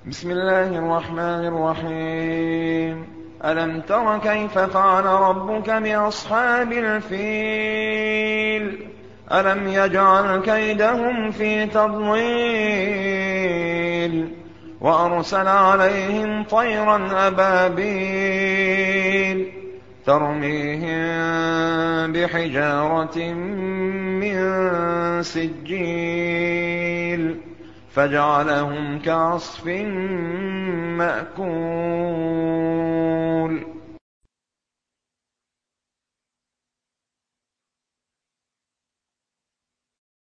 بسم الله الرحمن الرحيم. ألم تر كيف فعل ربك بأصحاب الفيل؟ ألم يجعل كيدهم في تضليل وأرسل عليهم طيرا أبابيل ترميهم بحجارة من سجيل فجعلهم كعصف مأكول.